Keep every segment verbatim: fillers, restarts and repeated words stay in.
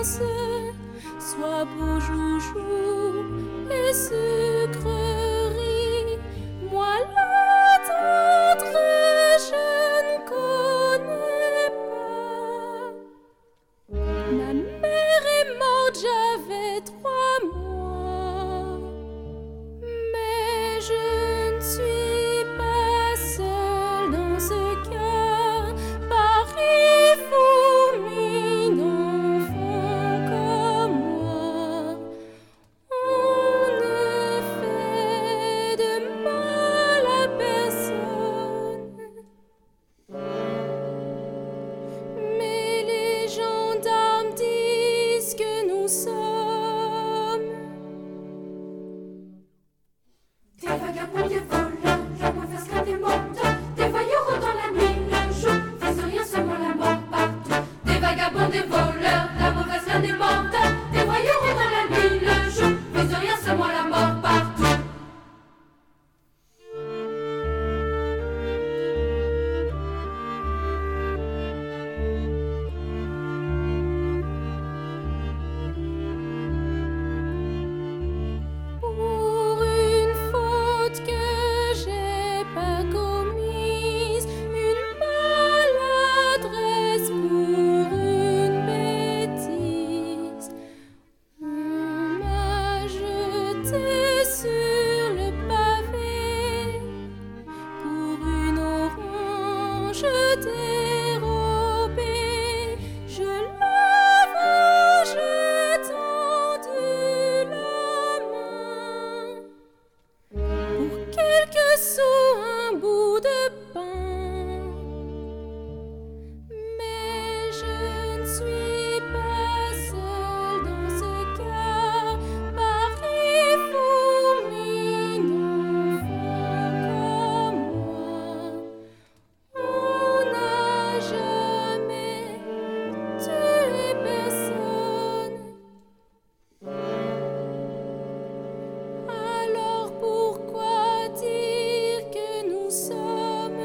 danse, sois beau joujou et sucrerie. Moi la tendre je ne connais pas. Ma mère est morte, j'avais trois mois, mais je ne suis pas seule dans ce cas. Paris fourmille d'enfants comme moi. On ne fait de mal à personne, mais les gendarmes disent que nous sommes des vagabonds, des voleurs, la mauvaise graine des menteurs, des voyous dans la nuit, le jour, faisant rien seulement la mort partout. Des vagabonds, des voleurs, la mauvaise graine des menteurs, des voyous dans la nuit, le jour, faisant rien seulement la mort partout. pour une faute que j'ai pas commise, une maladresse pour une bêtise. On m'a jeté sur le pavé pour une orange dérobée. Je l'avais, j'ai tendu la main pour quelques sous, un bout de pain. Mais je ne suis pas seule dans ce cas. Paris fourmille d'enfants comme moi. On n'a jamais tué personne. Alors pourquoi dire que nous sommes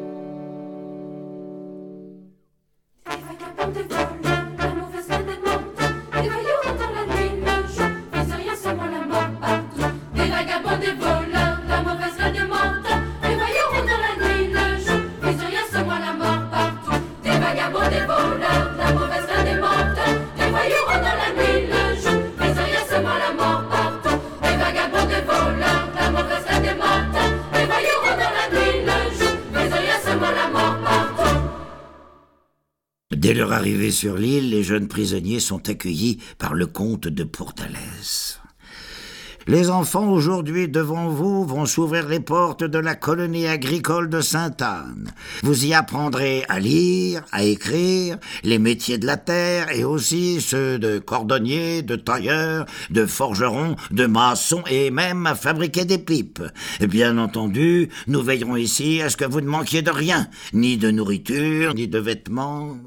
Des vagabonds, des voleurs, la mauvaise graine des menteurs, des voyous dans la nuit, le jour, faisant rien seulement la mort partout. Des vagabonds, des voleurs, la mauvaise graine des menteurs, des voyous dans la nuit, le jour, faisant rien seulement la mort partout. Des vagabonds, des voleurs, la mauvaise graine des menteurs, des voyous dans la nuit, le jour, faisant rien seulement la mort partout. Des vagabonds, des voleurs, la mauvaise graine des menteurs, des voyous dans la nuit, le jour, faisant rien seulement la mort partout. Dès leur arrivée sur l'île, les jeunes prisonniers sont accueillis par le comte de Pourtalès. Les enfants, aujourd'hui devant vous, vont s'ouvrir les portes de la colonie agricole de Sainte-Anne. Vous y apprendrez à lire, à écrire, les métiers de la terre et aussi ceux de cordonnier, de tailleur, de forgeron, de maçon et même à fabriquer des pipes. Et bien entendu, nous veillerons ici à ce que vous ne manquiez de rien, ni de nourriture, ni de vêtements.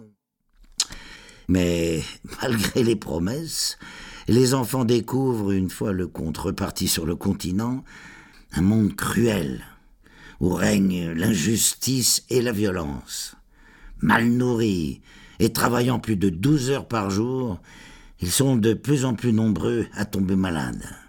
Mais malgré les promesses, les enfants découvrent, une fois le comte reparti sur le continent, un monde cruel, où règne l'injustice et la violence. Mal nourris et travaillant plus de douze heures par jour, ils sont de plus en plus nombreux à tomber malades.